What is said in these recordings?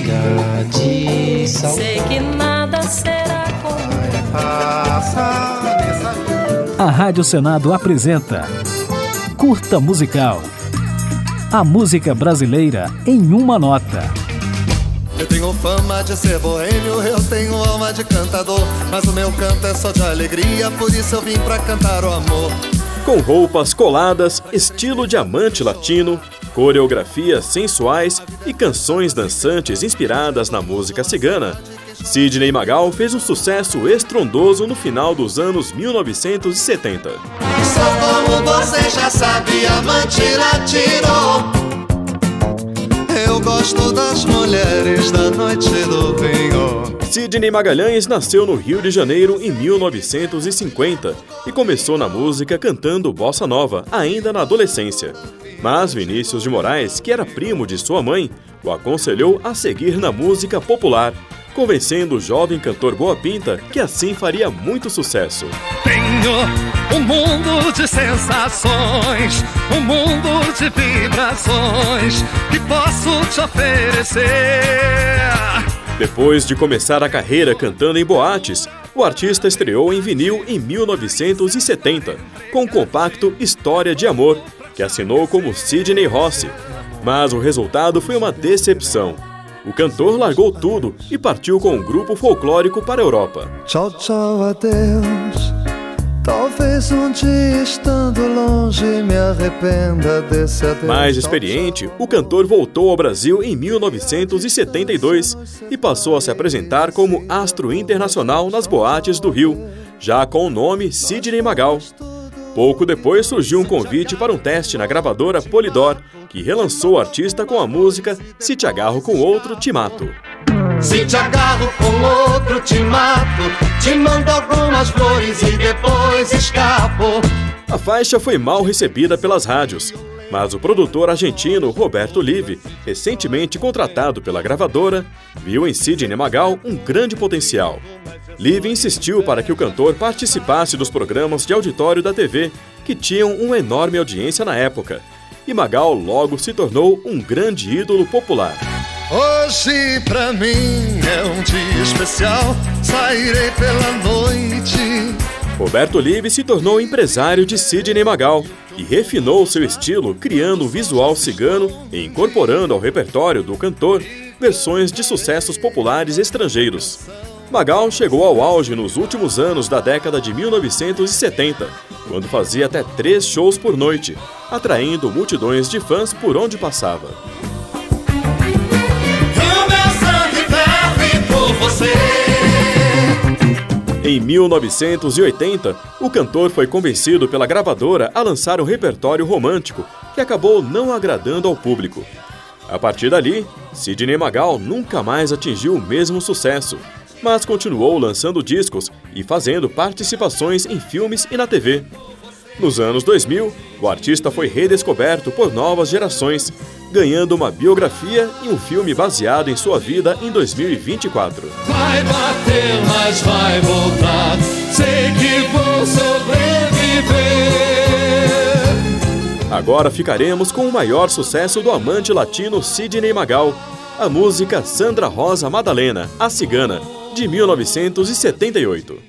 de saudade. Sei que nada será como A Rádio Senado apresenta Curta Musical. A música brasileira em uma nota. Eu tenho fama de ser boêmio, eu tenho alma de cantador, mas o meu canto é só de alegria, por isso eu vim pra cantar o amor. Com roupas coladas, estilo diamante latino, coreografias sensuais e canções dançantes inspiradas na música cigana, Sidney Magal fez um sucesso estrondoso no final dos anos 1970. Sou como você já sabe, amante latino. Eu gosto das mulheres da noite do vinho. Sidney Magalhães nasceu no Rio de Janeiro em 1950 e começou na música cantando bossa nova, ainda na adolescência. Mas Vinícius de Moraes, que era primo de sua mãe, o aconselhou a seguir na música popular, convencendo o jovem cantor Boa Pinta que assim faria muito sucesso. Tenho um mundo de sensações, um mundo de vibrações que posso te oferecer. Depois de começar a carreira cantando em boates, o artista estreou em vinil em 1970, com o compacto História de Amor, que assinou como Sidney Rossi. Mas o resultado foi uma decepção. O cantor largou tudo e partiu com um grupo folclórico para a Europa. Tchau, tchau, adeus. Talvez um dia estando longe me arrependa desse adeus. Mais experiente, o cantor voltou ao Brasil em 1972 e passou a se apresentar como astro internacional nas boates do Rio, já com o nome Sidney Magal. Pouco depois surgiu um convite para um teste na gravadora Polydor, que relançou o artista com a música Se Te Agarro Com Outro, Te Mato. Se te agarro com outro te mato, te mando algumas flores e depois escapo. A faixa foi mal recebida pelas rádios, mas o produtor argentino Roberto Livi, recentemente contratado pela gravadora, viu em Sidney Magal um grande potencial. Livi insistiu para que o cantor participasse dos programas de auditório da TV, que tinham uma enorme audiência na época, e Magal logo se tornou um grande ídolo popular. Hoje pra mim é um dia especial, sairei pela noite. Roberto Livi se tornou empresário de Sidney Magal e refinou seu estilo criando um visual cigano e incorporando ao repertório do cantor versões de sucessos populares estrangeiros. Magal chegou ao auge nos últimos anos da década de 1970, quando fazia até 3 shows por noite, atraindo multidões de fãs por onde passava. Em 1980, o cantor foi convencido pela gravadora a lançar um repertório romântico que acabou não agradando ao público. A partir dali, Sidney Magal nunca mais atingiu o mesmo sucesso, mas continuou lançando discos e fazendo participações em filmes e na TV. Nos anos 2000, o artista foi redescoberto por novas gerações, ganhando uma biografia e um filme baseado em sua vida em 2024. Vai bater, mas vai voltar, sei que vou sobreviver. Agora ficaremos com o maior sucesso do amante latino Sidney Magal, a música Sandra Rosa Madalena, a Cigana, de 1978.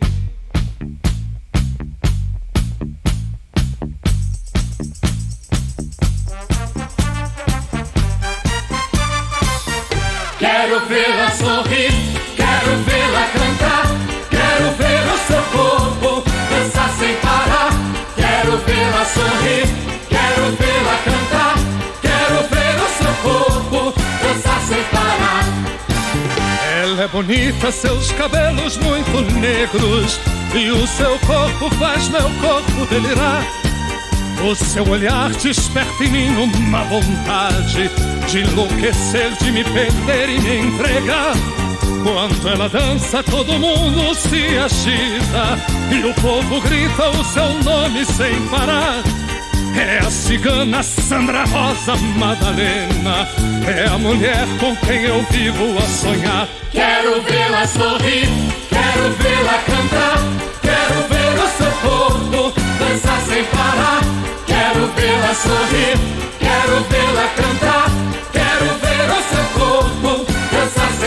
Quero vê-la sorrir, quero vê-la cantar, quero ver o seu corpo dançar sem parar. Quero vê-la sorrir, quero vê-la cantar, quero ver o seu corpo dançar sem parar. Ela é bonita, seus cabelos muito negros, e o seu corpo faz meu corpo delirar. O seu olhar desperta em mim uma vontade de enlouquecer, de me perder e me entregar. Quando ela dança, todo mundo se agita e o povo grita o seu nome sem parar. É a cigana Sandra Rosa Madalena, é a mulher com quem eu vivo a sonhar. Quero vê-la sorrir, quero vê-la cantar, quero ver o seu corpo dançar sem parar. Quero vê-la sorrir, quero vê-la cantar, quero ver o seu corpo dançar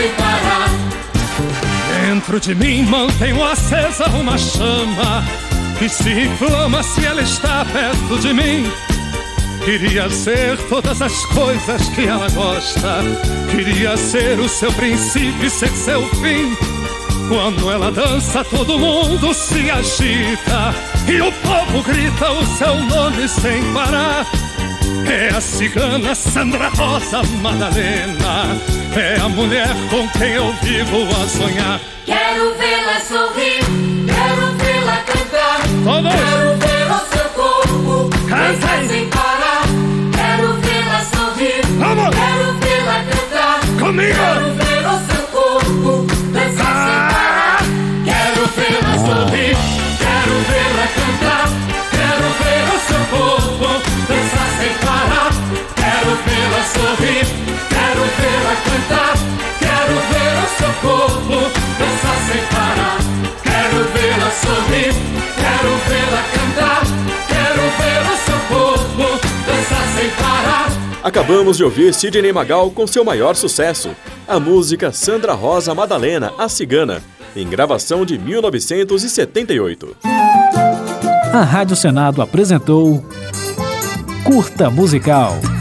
Dentro de mim mantenho acesa uma chama que se inflama se ela está perto de mim. Queria ser todas as coisas que ela gosta, queria ser o seu princípio e ser seu fim. Quando ela dança todo mundo se agita e o povo grita o seu nome sem parar. É a cigana Sandra Rosa Madalena, é a mulher com quem eu vivo a sonhar. Quero vê-la sorrir, quero vê-la cantar, Todos. quero ver o seu corpo dançar sem parar. Quero vê-la sorrir, Vamos. quero vê-la cantar, Comigo. quero ver o seu corpo dançar sem parar. Quero vê-la sorrir, quero vê-la cantar, quero ver o seu corpo dançar sem parar. Quero vê-la sorrir, quero vê-la cantar, quero ver o seu corpo dançar sem parar. Quero vê-la sorrir, quero vê-la cantar, quero ver o seu corpo dançar sem parar. Acabamos de ouvir Sidney Magal com seu maior sucesso, a música Sandra Rosa Madalena, a Cigana, em gravação de 1978. A Rádio Senado apresentou Curta Musical.